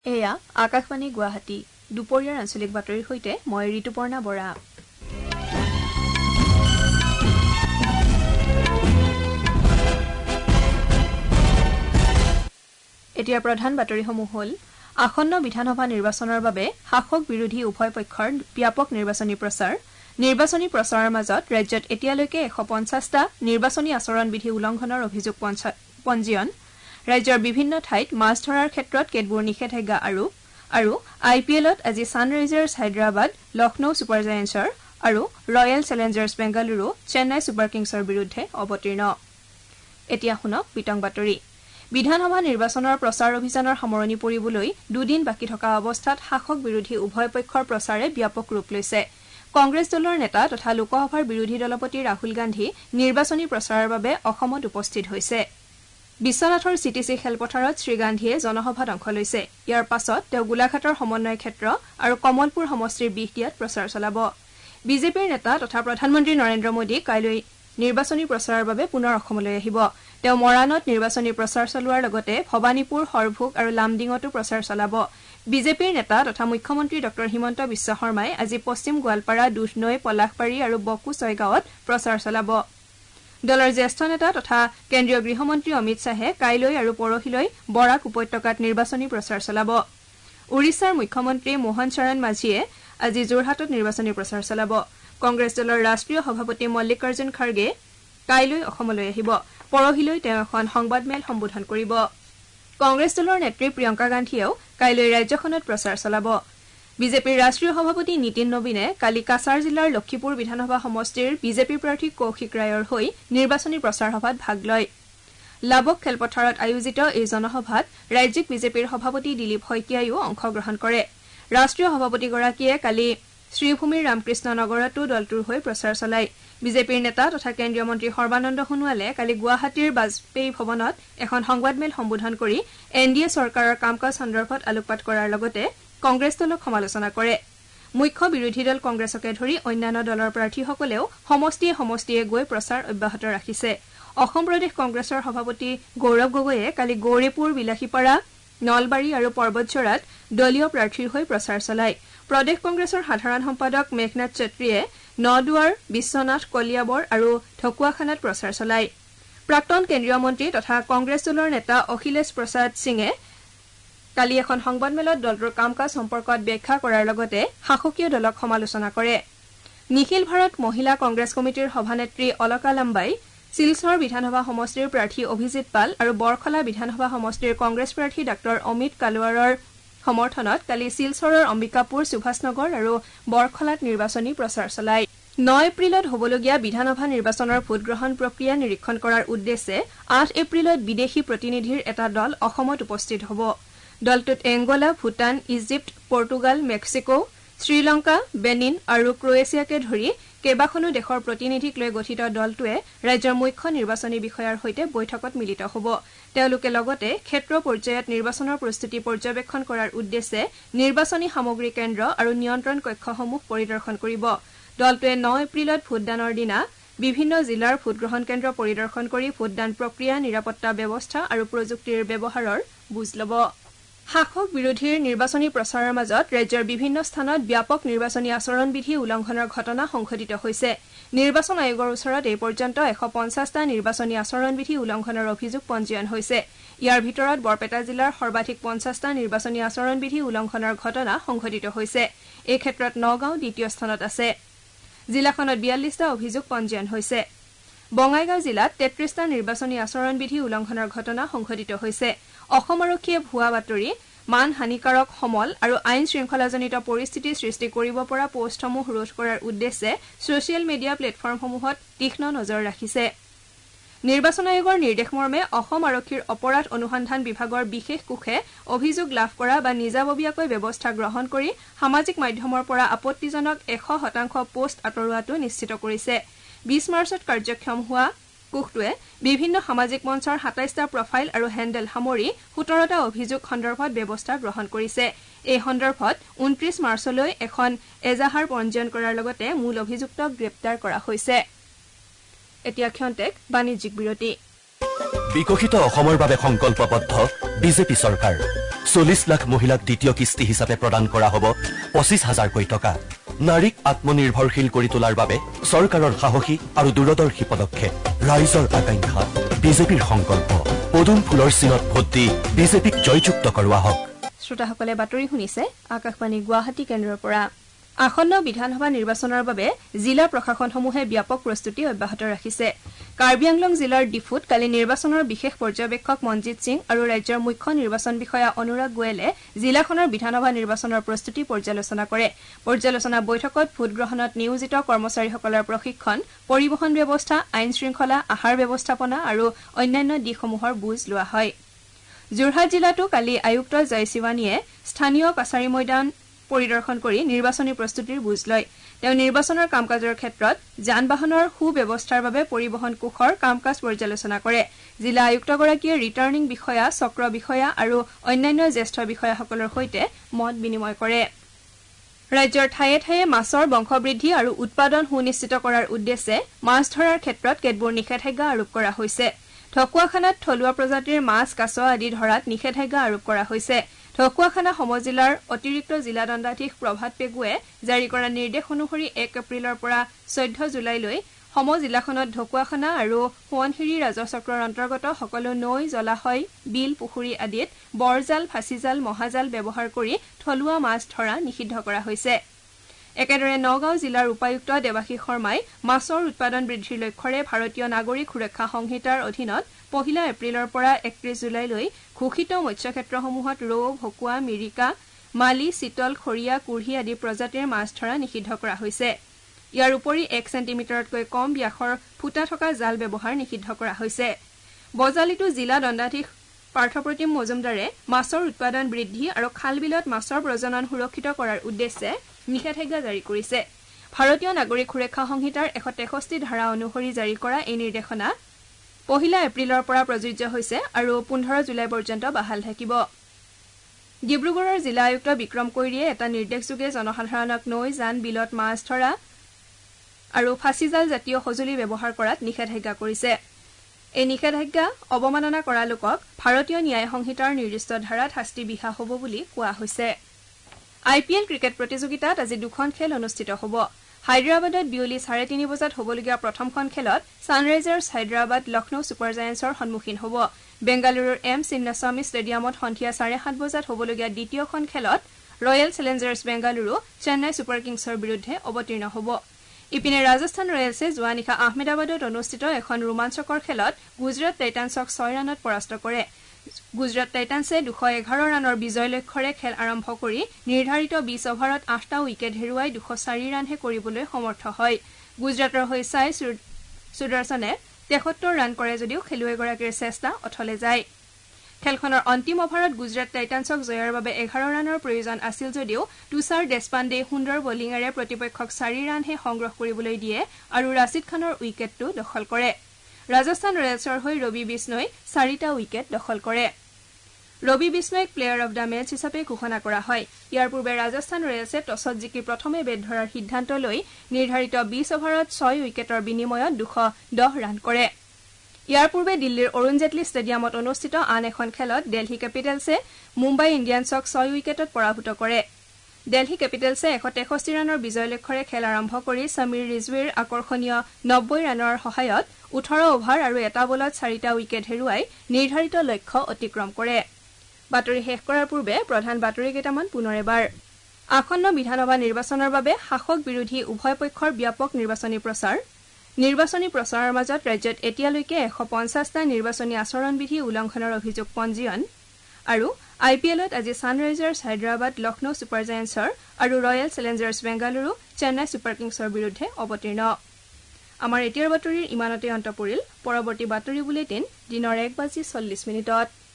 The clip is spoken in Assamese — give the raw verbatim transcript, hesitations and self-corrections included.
এয়া আকাশবাণী গুৱাহাটী দুপৰীয়াৰ আঞ্চলিক বাতৰিৰ সৈতে মই ঋতুপৰ্ণা বৰা। এতিয়া প্ৰধান বাতৰিসমূহ হ'ল আসন্ন বিধানসভা নিৰ্বাচনৰ বাবে শাসক বিৰোধী উভয় পক্ষৰ ব্যাপক নিৰ্বাচনী প্ৰচাৰ নিৰ্বাচনী প্ৰচাৰৰ মাজত ৰাজ্যত এতিয়ালৈকে এশ পঞ্চাছটা নিৰ্বাচনী আচৰণ বিধি উলংঘনৰ অভিযোগ পঞ্জীয়ন ৰাজ্যৰ বিভিন্ন ঠাইত মাছ ধৰাৰ ক্ষেত্ৰত কেতবোৰ নিষেধাজ্ঞা আৰোপ আৰু আই পি এলত আজি ছানৰাইজাৰ্ছ হায়দৰাবাদ লক্ষ্ণৌ ছুপাৰ জায়েণ্টছৰ আৰু Royal Challengers Bengaluru Chennai Super কিংছৰ বিৰুদ্ধে অৱতীৰ্ণ। এতিয়া শুনক বিতং বাতৰি। বিধানসভা নিৰ্বাচনৰ প্ৰচাৰ অভিযানৰ সামৰণি পৰিবলৈ দুদিন বাকী থকা অৱস্থাত শাসক বিৰোধী উভয় পক্ষৰ প্ৰচাৰে ব্যাপক ৰূপ লৈছে। কংগ্ৰেছ দলৰ নেতা তথা লোকসভাৰ বিৰোধী দলপতি ৰাহুল গান্ধী নিৰ্বাচনী প্ৰচাৰৰ বাবে অসমত উপস্থিত হৈছে। বিশ্বনাথৰ চি টি চি খেলপথাৰত শ্ৰীগান্ধীয়ে জনসভাত অংশ লৈছে। ইয়াৰ পাছত তেওঁ গোলাঘাটৰ সমন্বয় ক্ষেত্ৰ আৰু কমলপুৰ সমষ্টিৰ বিহদিয়াত প্ৰচাৰ চলাব। বিজেপিৰ নেতা তথা প্ৰধানমন্ত্ৰী নৰেন্দ্ৰ মোদী কাইলৈ নিৰ্বাচনী প্ৰচাৰৰ বাবে পুনৰ অসমলৈ আহিব। তেওঁ মৰাণত নিৰ্বাচনী প্ৰচাৰ চলোৱাৰ লগতে ভৱানীপুৰ সৰভোগ আৰু লামডিঙতো প্ৰচাৰ চলাব। বিজেপিৰ নেতা তথা মুখ্যমন্ত্ৰী ডঃ হিমন্ত বিশ্ব শৰ্মাই আজি পশ্চিম গোৱালপাৰা দুধনৈ পলাশবাৰী আৰু বকো ছয়গাঁৱত প্ৰচাৰ চলাব। দলৰ জ্যেষ্ঠ নেতা তথা কেন্দ্ৰীয় গৃহমন্ত্ৰী অমিত শ্বাহে কাইলৈ আৰু পৰহিলৈ বৰাক উপত্যকাত নিৰ্বাচনী প্ৰচাৰ চলাব। উৰিষ্যাৰ মুখ্যমন্ত্ৰী মোহন চৰণ মাঝীয়ে আজি যোৰহাটত নিৰ্বাচনী প্ৰচাৰ চলাব। কংগ্ৰেছ দলৰ ৰাষ্ট্ৰীয় সভাপতি মল্লিকাৰ্জুন খাৰ্গে কাইলৈ অসমলৈ আহিব। পৰহিলৈ তেওঁ এখন সংবাদমেল সম্বোধন কৰিব। কংগ্ৰেছ দলৰ নেত্ৰী প্ৰিয়ংকা গান্ধীয়েও কাইলৈ ৰাজ্যখনত প্ৰচাৰ চলাব। বিজেপিৰ ৰাষ্ট্ৰীয় সভাপতি নীতিন নবীনে কালি কাছাৰ জিলাৰ লক্ষীপুৰ বিধানসভা সমষ্টিৰ বিজেপি প্ৰাৰ্থী কৌশিক ৰায়ৰ হৈ নিৰ্বাচনী প্ৰচাৰ সভাত ভাগ লয়। লাবক খেলপথাৰত আয়োজিত এই জনসভাত ৰাজ্যিক বিজেপিৰ সভাপতি দিলীপ শইকীয়াইও অংশগ্ৰহণ কৰে। ৰাষ্ট্ৰীয় সভাপতিগৰাকীয়ে কালি শ্ৰীভূমিৰ ৰামকৃষ্ণ নগৰতো দলটোৰ হৈ প্ৰচাৰ চলায়। বিজেপিৰ নেতা তথা কেন্দ্ৰীয় মন্ত্ৰী সৰ্বানন্দ সোণোৱালে কালি গুৱাহাটীৰ বাজপেয়ী ভৱনত এখন সংবাদমেল সম্বোধন কৰি এন ডি এ চৰকাৰৰ কাম কাজ সন্দৰ্ভত আলোকপাত কৰাৰ লগতে কংগ্ৰেছ দলক সমালোচনা কৰে। মুখ্য বিৰোধী দল কংগ্ৰেছকে ধৰি অন্যান্য দলৰ প্ৰাৰ্থীসকলেও সমষ্টিয়ে সমষ্টিয়ে গৈ প্ৰচাৰ অব্যাহত ৰাখিছে। অসম প্ৰদেশ কংগ্ৰেছৰ সভাপতি গৌৰৱ গগৈয়ে কালি গৌৰীপুৰ বিলাসীপাৰা নলবাৰী আৰু পৰ্বতঝৰাত দলীয় প্ৰাৰ্থীৰ হৈ প্ৰচাৰ চলায়। প্ৰদেশ কংগ্ৰেছৰ সাধাৰণ সম্পাদক মেঘনাথ চৌধুৰীয়ে নদুৱাৰ বিশ্বনাথ কলিয়াবৰ আৰু ঢকুৱাখানাত প্ৰচাৰ চলায়। প্ৰাক্তন কেন্দ্ৰীয় মন্ত্ৰী তথা কংগ্ৰেছ দলৰ নেতা অখিলেশ প্ৰসাদ সিঙে কালি এখন সংবাদমেলত দলটোৰ কাম কাজ সম্পৰ্কত ব্যাখ্যা কৰাৰ লগতে শাসকীয় দলক সমালোচনা কৰে। নিখিল ভাৰত মহিলা কংগ্ৰেছ কমিটিৰ সভানেত্ৰী অলকা লাম্বাই শিলচৰ বিধানসভা সমষ্টিৰ প্ৰাৰ্থী অভিজিত পাল আৰু বৰখলা বিধানসভা সমষ্টিৰ কংগ্ৰেছ প্ৰাৰ্থী ডাঃ অমিত কালৱাৰৰ সমৰ্থনত কালি শিলচৰৰ অম্বিকাপুৰ সুভাষনগৰ আৰু বৰখলাত নিৰ্বাচনী প্ৰচাৰ চলায়। ন এপ্ৰিলত হ'বলগীয়া বিধানসভা নিৰ্বাচনৰ ভোটগ্ৰহণ প্ৰক্ৰিয়া নিৰীক্ষণ কৰাৰ উদ্দেশ্যে আঠ এপ্ৰিলত বিদেশী প্ৰতিনিধিৰ এটা দল অসমত উপস্থিত হ'ব। দলটোত Angola, Bhutan, Egypt, Portugal, Mexico, Sri Lanka, Benin আৰু ক্ৰৱেছিয়াকে ধৰি কেইবাখনো দেশৰ প্ৰতিনিধিক লৈ গঠিত দলটোৱে ৰাজ্যৰ মুখ্য নিৰ্বাচনী বিষয়াৰ সৈতে বৈঠকত মিলিত হ'ব। তেওঁলোকে লগতে ক্ষেত্ৰ পৰ্যায়ত নিৰ্বাচনৰ প্ৰস্তুতি পৰ্যবেক্ষণ কৰাৰ উদ্দেশ্যে নিৰ্বাচনী সামগ্ৰী কেন্দ্ৰ আৰু নিয়ন্ত্ৰণ কক্ষসমূহ পৰিদৰ্শন কৰিব। দলটোৱে ন এপ্ৰিলত ভোটদানৰ দিনা বিভিন্ন জিলাৰ ভোটগ্ৰহণ কেন্দ্ৰ পৰিদৰ্শন কৰি ভোটদান প্ৰক্ৰিয়া, নিৰাপত্তা ব্যৱস্থা আৰু প্ৰযুক্তিৰ ব্যৱহাৰৰ বুজ ল'ব। শাসক বিৰোধীৰ নিৰ্বাচনী প্ৰচাৰৰ মাজত ৰাজ্যৰ বিভিন্ন স্থানত ব্যাপক নিৰ্বাচনী আচৰণ বিধি উলংঘনৰ ঘটনা সংঘটিত হৈছে। নিৰ্বাচন আয়োগৰ ওচৰত এই পৰ্যন্ত এশ পঞ্চাছটা নিৰ্বাচনী আচৰণ বিধি উলংঘনৰ অভিযোগ পঞ্জীয়ন হৈছে। ইয়াৰ ভিতৰত বৰপেটা জিলাৰ সৰ্বাধিক পঞ্চাছটা নিৰ্বাচনী আচৰণ বিধি উলংঘনৰ ঘটনা সংঘটিত হৈছে। এই ক্ষেত্ৰত নগাঁও দ্বিতীয় স্থানত আছে। জিলাখনত বিয়াল্লিছটা অভিযোগ পঞ্জীয়ন হৈছে। বঙাইগাঁও জিলাত তেত্ৰিশটা নিৰ্বাচনী আচৰণ বিধি উলংঘনৰ ঘটনা সংঘটিত হৈছে। অসম আৰক্ষীয়ে ভুৱা বাতৰি, মান হানিকাৰক সমল আৰু আইন শৃংখলাজনিত পৰিস্থিতি সৃষ্টি কৰিব পৰা পোষ্টসমূহ ৰোধ কৰাৰ উদ্দেশ্যে ছচিয়েল মিডিয়া প্লেটফৰ্মসমূহত তীক্ষ্ণ নজৰ ৰাখিছে। নিৰ্বাচন আয়োগৰ নিৰ্দেশমৰ্মে অসম আৰক্ষীৰ অপৰাধ অনুসন্ধান বিভাগৰ বিশেষ কোষে অভিযোগ লাভ কৰা বা নিজাববীয়াকৈ ব্যৱস্থা গ্ৰহণ কৰি সামাজিক মাধ্যমৰ পৰা আপত্তিজনক এশ শতাংশ পোষ্ট আঁতৰোৱাটো নিশ্চিত কৰিছে। বিশ মাৰ্চত কাৰ্যক্ষম হোৱা কোষটোৱে বিভিন্ন সামাজিক মঞ্চৰ সাতাইছটা প্ৰফাইল আৰু হেণ্ডেল সামৰি সোতৰটা অভিযোগ সন্দৰ্ভত ব্যৱস্থা গ্ৰহণ কৰিছে। এই সন্দৰ্ভত ঊনত্ৰিশ মাৰ্চলৈ এখন এজাহাৰ পঞ্জীয়ন কৰাৰ লগতে মূল অভিযুক্তক গ্ৰেপ্তাৰ কৰা হৈছে। এতিয়া ক্ষন্তেক বাণিজ্যিক বিৰতি। বিকশিত অসমৰ বাবে সংকল্পবদ্ধ বিজেপি চৰকাৰ। চল্লিশ লাখ মহিলাক দ্বিতীয় কিস্তি হিচাপে প্ৰদান কৰা হ'ব পঁচিছ হাজাৰকৈ টকা নাৰীক আত্মনিৰ্ভৰশীল কৰি তোলাৰ বাবে চৰকাৰৰ সাহসী আৰু দূৰদৰ্শী পদক্ষেপ ৰাইজৰ আকাংক্ষা বিজেপিৰ সংকল্প পদুম ফুলৰ চিনত ভোট দি বিজেপিক জয়যুক্ত কৰোৱা হওক শ্ৰোতাসকলে বাতৰি শুনিছে আকাশবাণী গুৱাহাটী কেন্দ্ৰৰ পৰা আসন্ন বিধানসভা নিৰ্বাচনৰ বাবে জিলা প্ৰশাসনসমূহে ব্যাপক প্ৰস্তুতি অব্যাহত ৰাখিছে কাৰ্বি আংলং জিলাৰ ডিফুত কালি নিৰ্বাচনৰ বিশেষ পৰ্যবেক্ষক মনজিৎ সিং আৰু ৰাজ্যৰ মুখ্য নিৰ্বাচন বিষয়া অনুৰাগ গোৱেলে জিলাখনৰ বিধানসভা নিৰ্বাচনৰ প্ৰস্তুতি পৰ্যালোচনা কৰে পৰ্যালোচনা বৈঠকত ভোটগ্ৰহণত নিয়োজিত কৰ্মচাৰীসকলৰ প্ৰশিক্ষণ পৰিবহণ ব্যৱস্থা আইন শৃংখলা আহাৰ ব্যৱস্থাপনা আৰু অন্যান্য দিশসমূহৰ বুজ লোৱা হয় যোৰহাট জিলাতো কালি আয়ুক্ত জয় শিৱানীয়ে স্থানীয় কাছাৰী ময়দান পৰিদৰ্শন কৰি নিৰ্বাচনী প্ৰস্তুতিৰ বুজ লয় তেওঁ নিৰ্বাচনৰ কাম কাজৰ ক্ষেত্ৰত যান বাহনৰ সুব্যৱস্থাৰ বাবে পৰিবহণ কোষৰ কাম কাজ পৰ্যালোচনা কৰে জিলা আয়ুক্তগৰাকীয়ে ৰিটাৰ্ণিং বিষয়া চক্ৰ বিষয়া আৰু অন্যান্য জ্যেষ্ঠ বিষয়াসকলৰ সৈতে মত বিনিময় কৰে ৰাজ্যৰ ঠায়ে ঠায়ে মাছৰ বংশবৃদ্ধি আৰু উৎপাদন সুনিশ্চিত কৰাৰ উদ্দেশ্যে মাছ ধৰাৰ ক্ষেত্ৰত কেতবোৰ নিষেধাজ্ঞা আৰোপ কৰা হৈছে ঢকুৱাখানাত থলুৱা প্ৰজাতিৰ মাছ কাছ আদি ধৰাত নিষেধাজ্ঞা আৰোপ কৰা হৈছে ঢকুৱাখানা সমজিলাৰ অতিৰিক্ত জিলা দণ্ডাধীশ প্ৰভাত পেগুৱে জাৰি কৰা নিৰ্দেশ অনুসৰি এক এপ্ৰিলৰ পৰা চৈধ্য জুলাইলৈ সমজিলাখনত ঢকুৱাখানা আৰু সোৱণশিৰি ৰাজচক্ৰৰ অন্তৰ্গত সকলো নৈ জলাশয় বিল পুখুৰী আদিত বৰজাল ফাঁচীজাল মহাজাল ব্যৱহাৰ কৰি থলুৱা মাছ ধৰা নিষিদ্ধ কৰা হৈছে একেদৰে নগাঁও জিলাৰ উপায়ুক্ত দেৱাশীষ শৰ্মাই মাছৰ উৎপাদন বৃদ্ধিৰ লক্ষ্যৰে ভাৰতীয় নাগৰিক সুৰক্ষা সংহিতাৰ অধীনত পহিলা এপ্ৰিলৰ পৰা একত্ৰিশ জুলাইলৈ ঘোষিত মৎস্যক্ষেত্ৰসমূহত ৰৌ ভকুৱা মিৰিকা মালি চিতল খৰিয়া কুঢ়ি আদি প্ৰজাতিৰ মাছ ধৰা নিষিদ্ধ কৰা হৈছে ইয়াৰ উপৰি এক চেণ্টিমিটাৰতকৈ কম ব্যাসৰ ফুটা থকা জাল ব্যৱহাৰ নিষিদ্ধ কৰা হৈছে বজালিতো জিলা দণ্ডাধীশ পাৰ্থপ্ৰতিম মজুমদাৰে মাছৰ উৎপাদন বৃদ্ধি আৰু খাল বিলত মাছৰ প্ৰজনন সুৰক্ষিত কৰাৰ উদ্দেশ্যে নিষেধাজ্ঞা জাৰি কৰিছে ভাৰতীয় নাগৰিক সুৰক্ষা সংহিতাৰ এশ তেষষ্ঠি ধাৰা অনুসৰি জাৰি কৰা এই নিৰ্দেশনা পহিলা এপ্ৰিলৰ পৰা প্ৰযোজ্য হৈছে আৰু পোন্ধৰ জুলাই পৰ্যন্ত বাহাল থাকিব ডিব্ৰুগড়ৰ জিলা আয়ুক্ত বিক্ৰম কৈৰিয়ে এটা নিৰ্দেশযোগে জনসাধাৰণক নৈ জান বিলত মাছ ধৰা আৰু ফাঁচীজাল জাতীয় সঁজুলি ব্যৱহাৰ কৰাত নিষেধাজ্ঞা কৰিছে এই নিষেধাজ্ঞা অৱমাননা কৰা লোকক ভাৰতীয় ন্যায় সংহিতাৰ নিৰ্দিষ্ট ধাৰাত শাস্তি বিহা হ'ব বুলি কোৱা হৈছে আই পি এল ক্ৰিকেট প্ৰতিযোগিতাত আজি দুখন খেল অনুষ্ঠিত হ'ব হায়দৰাবাদত বিয়লি চাৰে তিনি বজাত হ'বলগীয়া প্ৰথমখন খেলত ছানৰাইজাৰ্ছ হায়দৰাবাদ লক্ষ্ণৌ ছুপাৰ জায়েণ্টছৰ সন্মুখীন হ'ব বেংগালুৰুৰ এম চিন্নাস্বামী ষ্টেডিয়ামত সন্ধিয়া চাৰে সাত বজাত হ'বলগীয়া দ্বিতীয়খন খেলত Royal Challengers Bengaluru Chennai Super কিংছৰ বিৰুদ্ধে অৱতীৰ্ণ হ'ব ইপিনে ৰাজস্থান ৰয়েলছে যোৱা নিশা আহমেদাবাদত অনুষ্ঠিত এখন ৰোমাঞ্চকৰ খেলত গুজৰাট টাইটান্ছক ছয় ৰানত পৰাস্ত কৰে গুজৰাট টাইটান্ছে দুশ এঘাৰ ৰানৰ বিজয় লক্ষ্যৰে খেল আৰম্ভ কৰি নিৰ্ধাৰিত বিশ অভাৰত আঠটা উইকেট হেৰুৱাই দুশ চাৰি ৰানহে কৰিবলৈ সমৰ্থ হয় গুজৰাটৰ হৈ চাই সুদৰ্শনে তেসত্তৰ ৰান কৰে যদিও খেলুৱৈগৰাকীৰ চেষ্টা অথলে যায় খেলখনৰ অন্তিম অভাৰত গুজৰাট টাইটান্ছক জয়ৰ বাবে এঘাৰ ৰানৰ প্ৰয়োজন আছিল যদিও তুষাৰ দেশপাণ্ডে সুন্দৰ বলিঙেৰে প্ৰতিপক্ষক চাৰি ৰানহে সংগ্ৰহ কৰিবলৈ দিয়ে আৰু ৰাছিদ খানৰ উইকেটটো দখল কৰে ৰাজস্থান ৰয়েলছৰ হৈ ৰবি বিষ্ণই চাৰিটা উইকেট দখল কৰে ৰবি বিষ্ণইক প্লেয়াৰ অব দ্য মেচ হিচাপে ঘোষণা কৰা হয় ইয়াৰ পূৰ্বে ৰাজস্থান ৰয়েলছে টছত জিকি প্ৰথমে বেট ধৰাৰ সিদ্ধান্ত লৈ নিৰ্ধাৰিত বিশ অভাৰত ছয় উইকেটৰ বিনিময়ত দুশ দহ ৰান কৰে ইয়াৰ পূৰ্বে দিল্লীৰ অৰুণ জেটলী ষ্টেডিয়ামত অনুষ্ঠিত আন এখন খেলত দিল্লী কেপিটেলছে মুম্বাই ইণ্ডিয়ানছক ছয় উইকেটত পৰাভূত কৰে দিল্লী কেপিটেলছে এশ তেষষ্ঠি ৰানৰ বিজয় লক্ষ্যৰে খেল আৰম্ভ কৰি সমীৰ ৰিজৱীৰ আকৰ্ষণীয় নব্বৈ ৰানৰ সহায়ত ওঠৰ অভাৰ আৰু এটা বলত চাৰিটা উইকেট হেৰুৱাই নিৰ্ধাৰিত লক্ষ্য অতিক্ৰম কৰে বাতৰি শেষ কৰাৰ পূৰ্বে প্ৰধান বাতৰি কেইটামান পুনৰ এবাৰ আসন্ন বিধানসভা নিৰ্বাচনৰ বাবে শাসক বিৰোধী উভয় পক্ষৰ ব্যাপক নিৰ্বাচনী প্ৰচাৰ নিৰ্বাচনী প্ৰচাৰৰ মাজত ৰাজ্যত এতিয়ালৈকে এশ পঞ্চাছটা নিৰ্বাচনী আচৰণবিধি উলংঘনৰ অভিযোগ পঞ্জীয়ন আৰু আই পি এলত আজি ছানৰাইজাৰ্ছ হায়দৰাবাদ লক্ষ্ণৌ ছুপাৰ জায়েণ্টছৰ আৰু Royal Challengers Bengaluru Chennai Super কিংছৰ বিৰুদ্ধে অৱতীৰ্ণ আমাৰ এতিয়াৰ বাতৰিৰ ইমানতে অন্ত পৰিল পৰৱৰ্তী বাতৰি বুলেটিন দিনৰ এক বাজি চল্লিছ মিনিটত